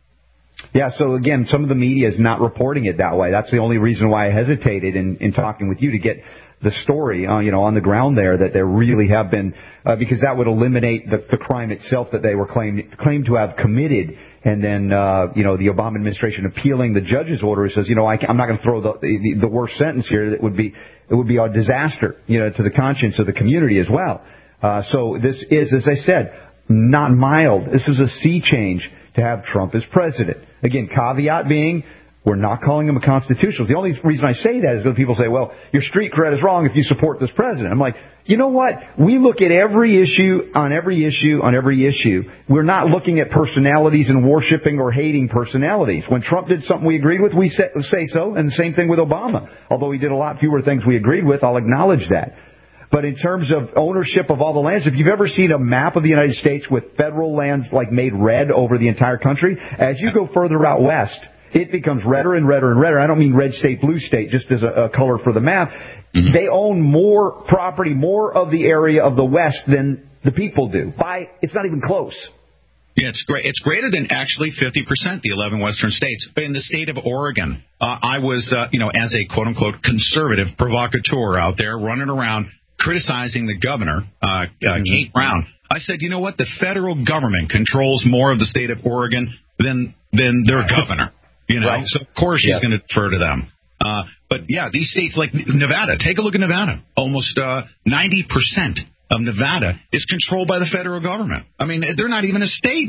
Yeah, so again, some of the media is not reporting it that way. That's the only reason why I hesitated in, in talking with you to get the story, uh, you know, on the ground there, that there really have been, uh, because that would eliminate the, the crime itself that they were claimed, claimed to have committed. And then, uh, you know, the Obama administration appealing the judge's order says, you know, I, I'm not going to throw the, the, the worst sentence here. That would be, it would be a disaster, you know, to the conscience of the community as well. Uh, so this is, as I said, not mild. This is a sea change to have Trump as president. Again, caveat being, we're not calling him a constitutionalist. The only reason I say that is because people say, well, your street cred is wrong if you support this president. I'm like, you know what? We look at every issue, on every issue, on every issue. We're not looking at personalities and worshiping or hating personalities. When Trump did something we agreed with, we say so, and the same thing with Obama. Although he did a lot fewer things we agreed with, I'll acknowledge that. But in terms of ownership of all the lands, if you've ever seen a map of the United States with federal lands like made red over the entire country, as you go further out west, it becomes redder and redder and redder. I don't mean red state, blue state, just as a, a color for the map. Mm-hmm. They own more property, more of the area of the West than the people do. By, it's not even close. Yeah, it's great. It's greater than actually fifty percent, the eleven western states. In the state of Oregon, uh, I was, uh, you know, as a quote-unquote conservative provocateur out there running around criticizing the governor, uh, uh, mm-hmm. Kate Brown. I said, you know what? The federal government controls more of the state of Oregon than than their governor. You know, right. So of course she's yep. going to defer to them. Uh, but yeah, these states like Nevada, take a look at Nevada. Almost uh, ninety percent of Nevada is controlled by the federal government. I mean, they're not even a state.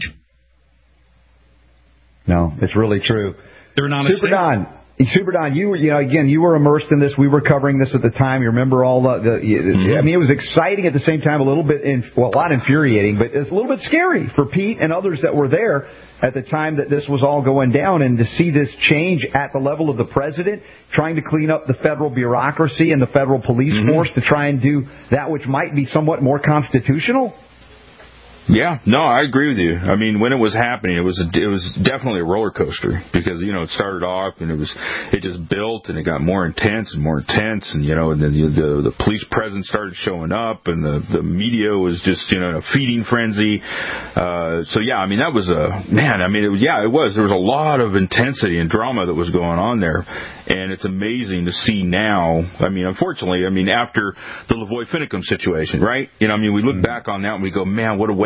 No, it's really true. They're not a Super state. Don, Super Don, you were, you know, again, you were immersed in this. We were covering this at the time. You remember all the, the mm-hmm. I mean, it was exciting at the same time, a little bit, in, well, a lot infuriating, but it's a little bit scary for Pete and others that were there at the time that this was all going down, and to see this change at the level of the president, trying to clean up the federal bureaucracy and the federal police mm-hmm. force to try and do that which might be somewhat more constitutional. Yeah, no, I agree with you. I mean, when it was happening, it was a, it was definitely a roller coaster because, you know, it started off and it was it just built and it got more intense and more intense, and, you know, and then the the, the police presence started showing up and the the media was just, you know, in a feeding frenzy. Uh, so yeah, I mean, that was a man. I mean, it was yeah, it was. There was a lot of intensity and drama that was going on there, and it's amazing to see now. I mean, unfortunately, I mean, after the Lavoy Finicum situation, right? You know, I mean, we look back on that and we go, man, what a way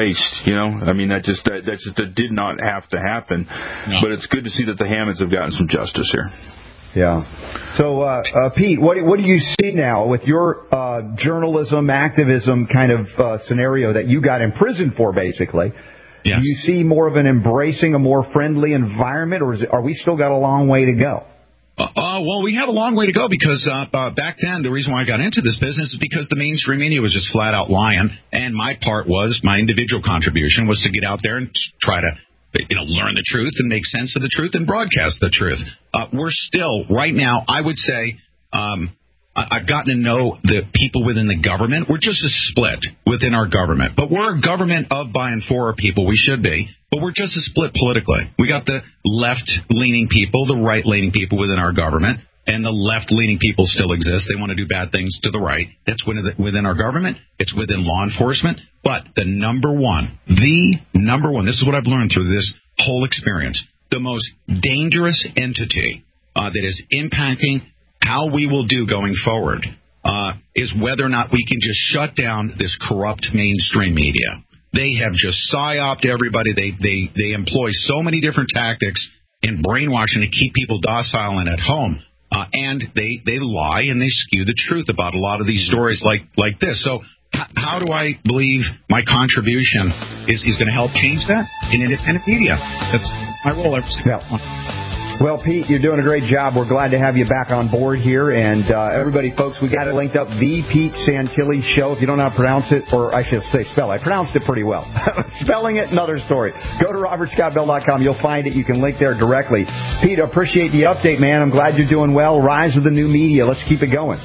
waste. You know, I mean, that just that, that just that did not have to happen. No. But it's good to see that the Hammonds have gotten some justice here. Yeah. So, uh, uh, Pete, what what do you see now with your uh, journalism, activism kind of uh, scenario that you got in prison for, basically? Yeah. Do you see more of an embracing a more friendly environment, or is it, are we still got a long way to go? Uh, uh, well, we have a long way to go because uh, uh, back then, the reason why I got into this business is because the mainstream media was just flat out lying, and my part was, my individual contribution was to get out there and try to, you know, learn the truth and make sense of the truth and broadcast the truth. Uh, we're still, right now, I would say, um, I've gotten to know the people within the government. We're just as split within our government. But we're a government of, by, and for our people. We should be. But we're just as split politically. We got the left-leaning people, the right-leaning people within our government, and the left-leaning people still exist. They want to do bad things to the right. That's within our government. It's within law enforcement. But the number one, the number one, this is what I've learned through this whole experience, the most dangerous entity uh, that is impacting how we will do going forward uh, is whether or not we can just shut down this corrupt mainstream media. They have just psyoped everybody. They they they employ so many different tactics in brainwashing to keep people docile and at home. Uh, and they, they lie and they skew the truth about a lot of these stories like, like this. So h- how do I believe my contribution is, is going to help change that in independent media? That's my role every single one. Well, Pete, you're doing a great job. We're glad to have you back on board here. And uh, everybody, folks, we got it linked up, The Pete Santilli Show. If you don't know how to pronounce it, or I should say spell it. I pronounced it pretty well. Spelling it, another story. Go to robert scott bell dot com. You'll find it. You can link there directly. Pete, I appreciate the update, man. I'm glad you're doing well. Rise of the new media. Let's keep it going.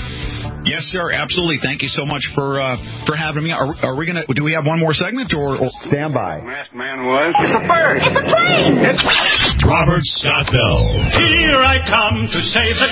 Yes, sir. Absolutely. Thank you so much for uh, for having me. Are, are we gonna? Do we have one more segment or, or... stand by? Masked man was. It's a bird. It's a plane. It's Robert Scott Bell. Here I come to save the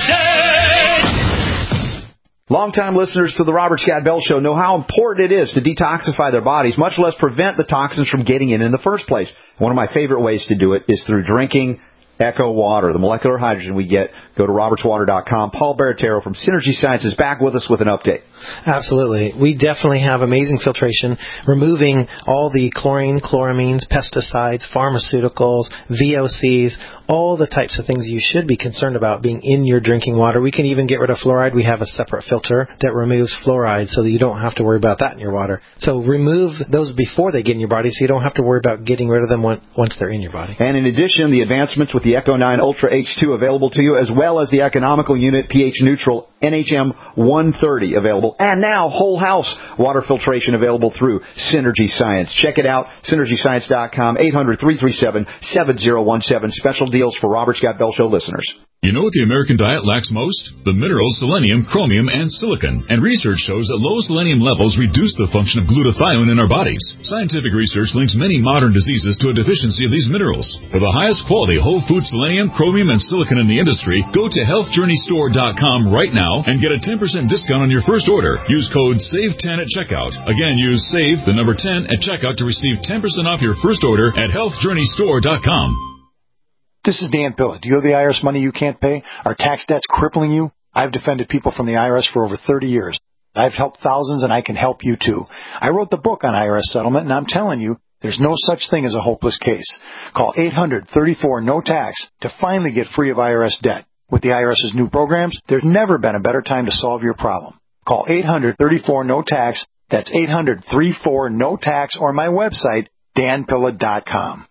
day. Longtime listeners to the Robert Scott Bell Show know how important it is to detoxify their bodies, much less prevent the toxins from getting in in the first place. One of my favorite ways to do it is through drinking Echo Water, the molecular hydrogen we get. Go to roberts water dot com. Paul Baratero from Synergy Science is back with us with an update. Absolutely. We definitely have amazing filtration, removing all the chlorine, chloramines, pesticides, pharmaceuticals, V O Cs, all the types of things you should be concerned about being in your drinking water. We can even get rid of fluoride. We have a separate filter that removes fluoride so that you don't have to worry about that in your water. So remove those before they get in your body so you don't have to worry about getting rid of them once they're in your body. And in addition, the advancements with the Echo nine Ultra H two available to you, as well as the economical unit pH neutral N H M one thirty available. And now whole house water filtration available through Synergy Science. Check it out, synergy science dot com, eight hundred, three three seven, seven zero one seven. Special deals for Robert Scott Bell Show listeners. You know what the American diet lacks most? The minerals selenium, chromium, and silicon. And research shows that low selenium levels reduce the function of glutathione in our bodies. Scientific research links many modern diseases to a deficiency of these minerals. For the highest quality whole food selenium, chromium, and silicon in the industry, go to health journey store dot com right now and get a ten percent discount on your first order. Use code save ten at checkout. Again, use SAVE, the number ten, at checkout to receive ten percent off your first order at health journey store dot com. This is Dan Pilla. Do you owe the I R S money you can't pay? Are tax debts crippling you? I've defended people from the I R S for over thirty years. I've helped thousands, and I can help you too. I wrote the book on I R S settlement, and I'm telling you, there's no such thing as a hopeless case. Call eight hundred, thirty-four, no tax to finally get free of I R S debt. With the IRS's new programs, there's never been a better time to solve your problem. Call eight hundred, thirty-four, no tax. That's eight hundred, thirty-four, no tax, or my website, dan pilla dot com.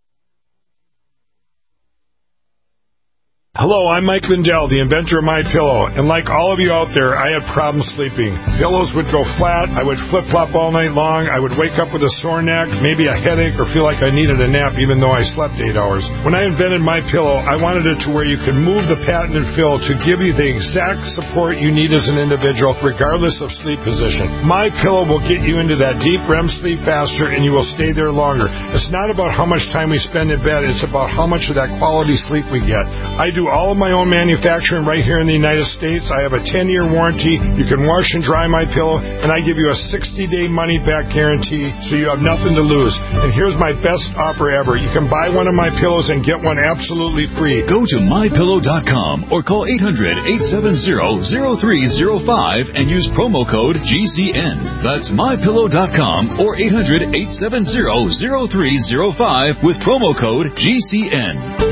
Hello, I'm Mike Lindell, the inventor of MyPillow, and like all of you out there, I had problems sleeping. Pillows would go flat, I would flip-flop all night long, I would wake up with a sore neck, maybe a headache, or feel like I needed a nap even though I slept eight hours. When I invented MyPillow, I wanted it to where you could move the patented fill to give you the exact support you need as an individual, regardless of sleep position. MyPillow will get you into that deep R E M sleep faster, and you will stay there longer. It's not about how much time we spend in bed, it's about how much of that quality sleep we get. I do do all of my own manufacturing right here in the United States. I have a ten-year warranty. You can wash and dry my pillow, and I give you a sixty-day money-back guarantee, so you have nothing to lose. And here's my best offer ever. You can buy one of my pillows and get one absolutely free. Go to my pillow dot com or call eight hundred, eight seven zero, zero three zero five and use promo code G C N. That's my pillow dot com or eight hundred, eight seven zero, zero three zero five with promo code G C N.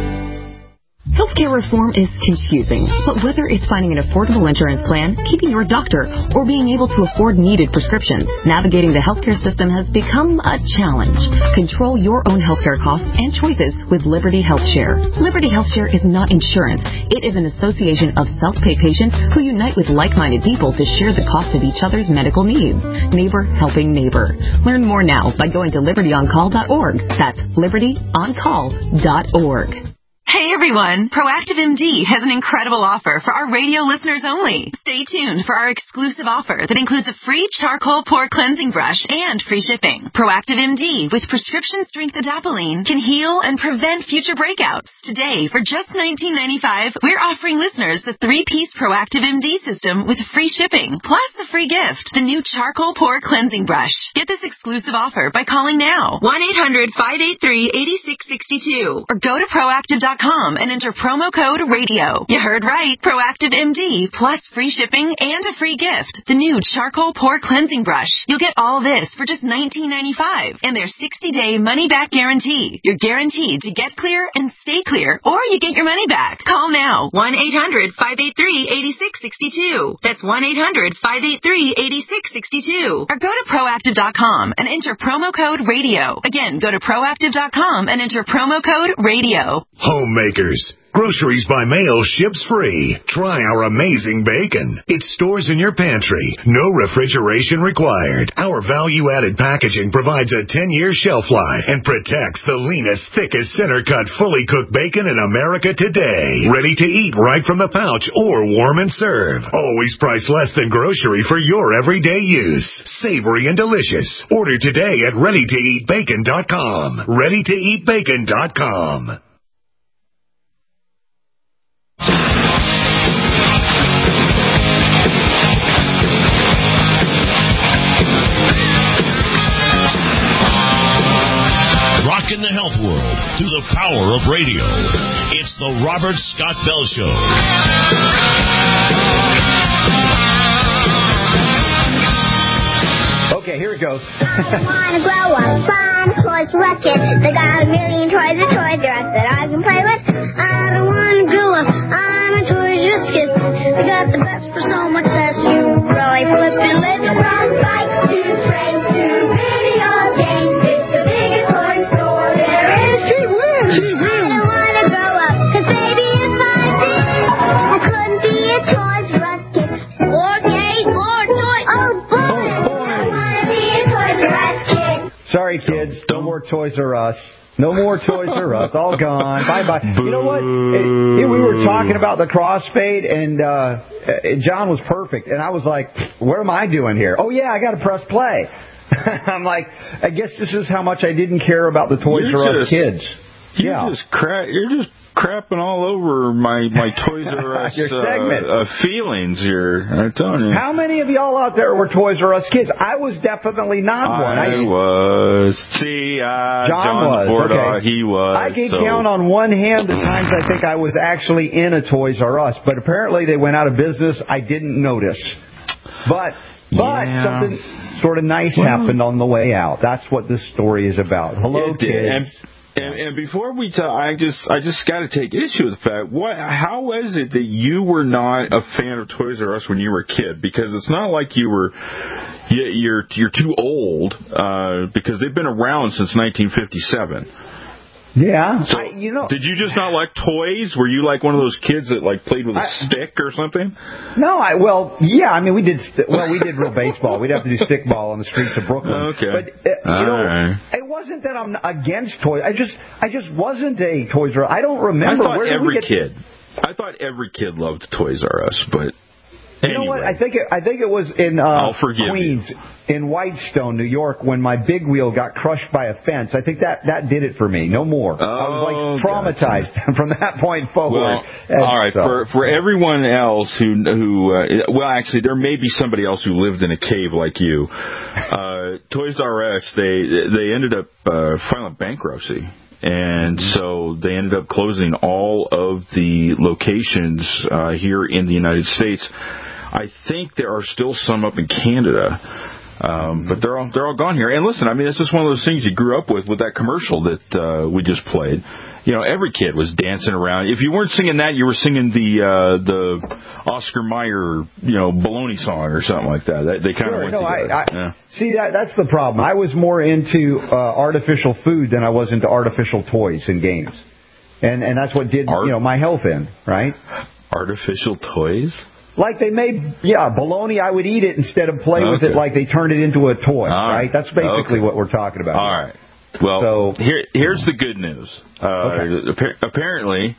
Healthcare reform is confusing, but whether it's finding an affordable insurance plan, keeping your doctor, or being able to afford needed prescriptions, navigating the healthcare system has become a challenge. Control your own healthcare costs and choices with Liberty HealthShare. Liberty HealthShare is not insurance. It is an association of self-pay patients who unite with like-minded people to share the cost of each other's medical needs. Neighbor helping neighbor. Learn more now by going to liberty on call dot org. That's liberty on call dot org. Hey everyone, Proactive M D has an incredible offer for our radio listeners only. Stay tuned for our exclusive offer that includes a free charcoal pore cleansing brush and free shipping. Proactive M D with prescription strength adapalene can heal and prevent future breakouts. Today, for just nineteen ninety-five dollars, we're offering listeners the three-piece Proactive M D system with free shipping, plus a free gift, the new charcoal pore cleansing brush. Get this exclusive offer by calling now, one eight hundred, five eight three, eight six six two, or go to proactive dot com and enter promo code radio. You heard right. Proactive M D plus free shipping and a free gift. The new charcoal pore cleansing brush. You'll get all this for just nineteen ninety-five dollars and their sixty-day money-back guarantee. You're guaranteed to get clear and stay clear, or you get your money back. Call now. one eight hundred, five eight three, eight six six two. That's one eight hundred, five eight three, eight six six two. Or go to proactive dot com and enter promo code radio. Again, go to proactive dot com and enter promo code radio. Homemakers. Groceries by mail ships free. Try our amazing bacon. It stores in your pantry. No refrigeration required. Our value-added packaging provides a ten-year shelf life and protects the leanest, thickest, center-cut, fully cooked bacon in America today. Ready to eat right from the pouch or warm and serve. Always priced less than grocery for your everyday use. Savory and delicious. Order today at ready to eat bacon dot com. ready to eat bacon dot com. Rocking the health world through the power of radio. It's the Robert Scott Bell Show. Okay, here it goes. I want to grow up, fun, toys, let's get. They got a million toys at Toys R Us that I can play with. I don't want to grow up, I'm a Toys R Us kid. They got the best for so much less. You really flip and live from bike to train to video games. It's the biggest toy store there is. Gee whiz! Gee whiz! I don't want to grow up, cause baby if I did, I couldn't be a Toys R Us kid. More games, more toys. Oh boy! Sorry, kids. No more Toys R Us. No more Toys R Us. All gone. Bye-bye. You know what? It, it, we were talking about the crossfade, and uh, John was perfect. And I was like, what am I doing here? Oh, yeah, I got to press play. I'm like, I guess this is how much I didn't care about the Toys You're R Us just, kids. You're Yeah. just cra- You're just crapping all over my, my Toys R Us Your segment. uh, uh, feelings here. I'm telling you. How many of y'all out there were Toys R Us kids? I was definitely not one. I, I was. See, uh, John, John was. Bordaugh, Okay. he was. I can so. count on one hand the times I think I was actually in a Toys R Us, but apparently they went out of business. I didn't notice. But but Yeah. something sort of nice Well, happened on the way out. That's what this story is about. Hello, It did. kids. And, and, and before we talk, I just I just got to take issue with the fact. What? How is it that you were not a fan of Toys R Us when you were a kid? Because it's not like you were. You, you're you're too old. Uh, because they've been around since nineteen fifty-seven. Yeah, So, I, you know. did you just not like toys? Were you like one of those kids that like played with a I, stick or something? No, I well, yeah. I mean, we did. St- well, we did real baseball. We'd have to do stickball on the streets of Brooklyn. Okay, but uh, you know, all right. it wasn't that I'm against toys. I just, I just wasn't a Toys R Us. I don't remember. I thought Where did every we get... kid. I thought every kid loved Toys R Us, but You know what? I think it, I think it was in uh, I'll forgive Queens, you. in Whitestone, New York, when my big wheel got crushed by a fence. I think that, that did it for me. No more. Oh, I was like traumatized gotcha. from that point forward. Well, And all right. so. For for everyone else who who uh, well, actually, there may be somebody else who lived in a cave like you. Uh, Toys R Us, they they ended up uh, filing bankruptcy. And so they ended up closing all of the locations uh, here in the United States. I think there are still some up in Canada, um, but they're all they're all gone here. And listen, I mean, it's just one of those things you grew up with with that commercial that uh, we just played. You know, every kid was dancing around. If you weren't singing that, you were singing the uh, the Oscar Mayer, you know, baloney song or something like that. They, they kind of Sure, went no, together. I, I, yeah. See, that that's the problem. I was more into uh, artificial food than I was into artificial toys and games, and and that's what did Art? you know my health in, right? Artificial toys. Like they made, yeah, bologna, I would eat it instead of play Okay. with it like they turned it into a toy, All right? right. That's basically Okay. what we're talking about. All right. Well, so, here, here's the good news. Uh, okay. appa- apparently,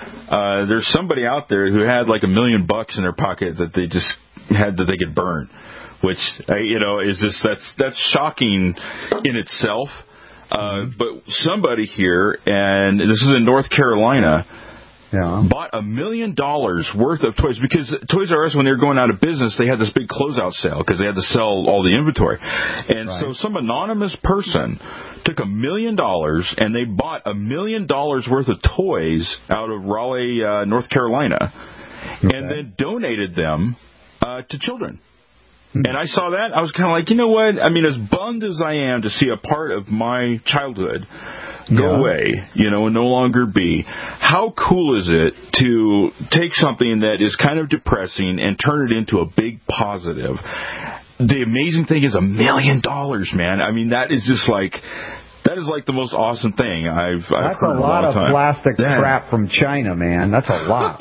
uh, there's somebody out there who had like a million bucks in their pocket that they just had that they could burn, which, uh, you know, is just, that's, that's shocking in itself. Uh, mm-hmm. But somebody here, and this is in North Carolina, Yeah. bought a million dollars worth of toys because Toys R Us, when they were going out of business, they had this big closeout sale because they had to sell all the inventory. And Right. so some anonymous person took a million dollars and they bought a million dollars worth of toys out of Raleigh, uh, North Carolina, okay. and then donated them uh, to children. And I saw that. I was kind of like, you know what? I mean, as bummed as I am to see a part of my childhood go Yeah. away, you know, and no longer be, how cool is it to take something that is kind of depressing and turn it into a big positive? The amazing thing is a million dollars, man. I mean, that is just like... That is like the most awesome thing I've, I've That's heard a lot in a long of time. plastic Yeah. crap from China, man. That's a lot.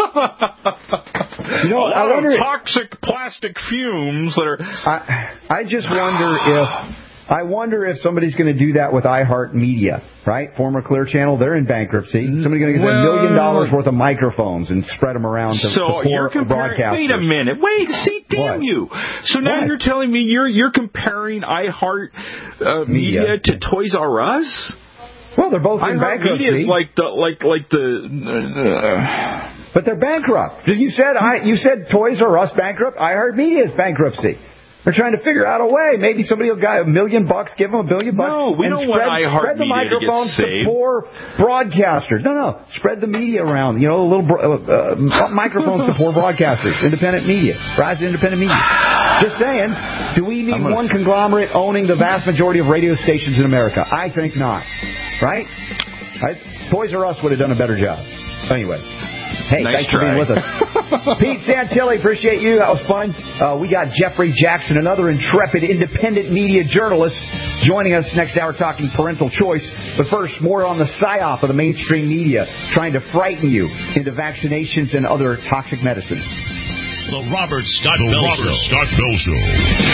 You know, a lot I wonder of toxic plastic fumes that are... I, I just wonder if I wonder if somebody's going to do that with iHeartMedia, right? Former Clear Channel, they're in bankruptcy. Somebody's going to get a Well- million dollars worth of microphones and spread them around to, So to you're poor comparing. broadcasters. Wait a minute. Wait. See, damn What? you. So now What? you're telling me you're you're comparing iHeart uh, Media Media. to Toys R Us? Well, they're both in iHeart bankruptcy. Media is like the like like the. Uh, But they're bankrupt. You said I. You said Toys R Us bankrupt. iHeartMedia is bankruptcy. They're trying to figure out a way. Maybe somebody will get a million bucks, give them a billion bucks. No, we and don't spread, want spread the iHeartMedia to get microphones to, saved. poor broadcasters. No, no. Spread the media around. You know, little bro- uh, uh, microphones to poor broadcasters. Independent media. Rise to independent media. Just saying. Do we need gonna- one conglomerate owning the vast majority of radio stations in America? I think not. Right? Right? Toys R Us would have done a better job. Anyway. Hey, Nice thanks for being try. with us. Pete Santilli, appreciate you. That was fun. Uh, we got Jeffrey Jackson, another intrepid independent media journalist, joining us next hour talking parental choice. But first, more on the psyop of the mainstream media, trying to frighten you into vaccinations and other toxic medicines. The Robert Scott The Bell Robert Show. Scott Bell Show.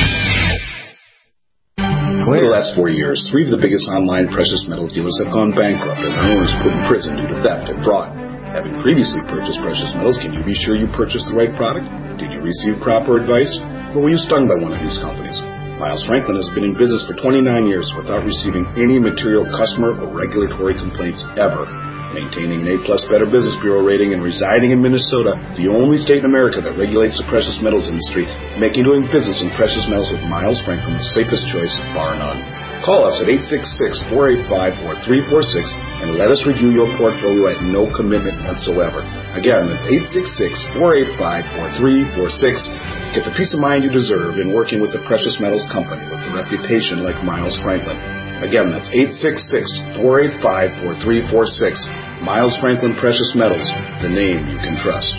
Over the last four years, three of the biggest online precious metals dealers have gone bankrupt and their owners put in prison due to theft and fraud. Having previously purchased precious metals, can you be sure you purchased the right product? Did you receive proper advice? Or were you stung by one of these companies? Miles Franklin has been in business for twenty-nine years without receiving any material customer or regulatory complaints ever. Maintaining an A-plus Better Business Bureau rating and residing in Minnesota, the only state in America that regulates the precious metals industry, making doing business in precious metals with Miles Franklin the safest choice, bar none. Call us at eight six six, four eight five, four three four six and let us review your portfolio at no commitment whatsoever. Again, that's eight six six, four eight five, four three four six. Get the peace of mind you deserve in working with the Precious Metals Company with a reputation like Miles Franklin. Again, that's eight six six, four eight five, four three four six. Miles Franklin Precious Metals, the name you can trust.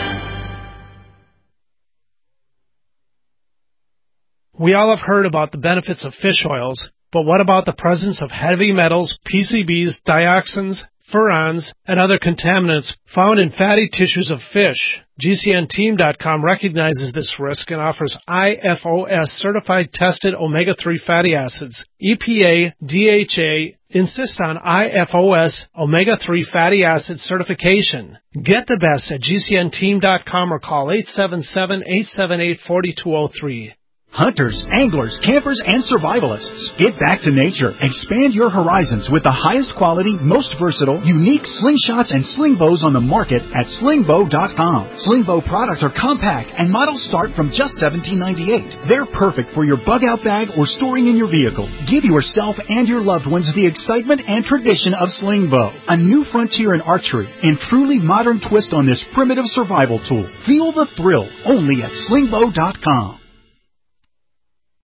We all have heard about the benefits of fish oils, but what about the presence of heavy metals, P C Bs, dioxins, furans, and other contaminants found in fatty tissues of fish? G C N team dot com recognizes this risk and offers I F O S certified tested omega three fatty acids, E P A, D H A, insist on I F O S omega three fatty acid certification. Get the best at G C N team dot com or call eight seven seven, eight seven eight, four two zero three. Hunters, anglers, campers, and survivalists. Get back to nature. Expand your horizons with the highest quality, most versatile, unique slingshots and sling bows on the market at sling bow dot com. Sling bow products are compact and models start from just seventeen ninety-eight. They're perfect for your bug-out bag or storing in your vehicle. Give yourself and your loved ones the excitement and tradition of sling bow. A new frontier in archery and truly modern twist on this primitive survival tool. Feel the thrill only at sling bow dot com.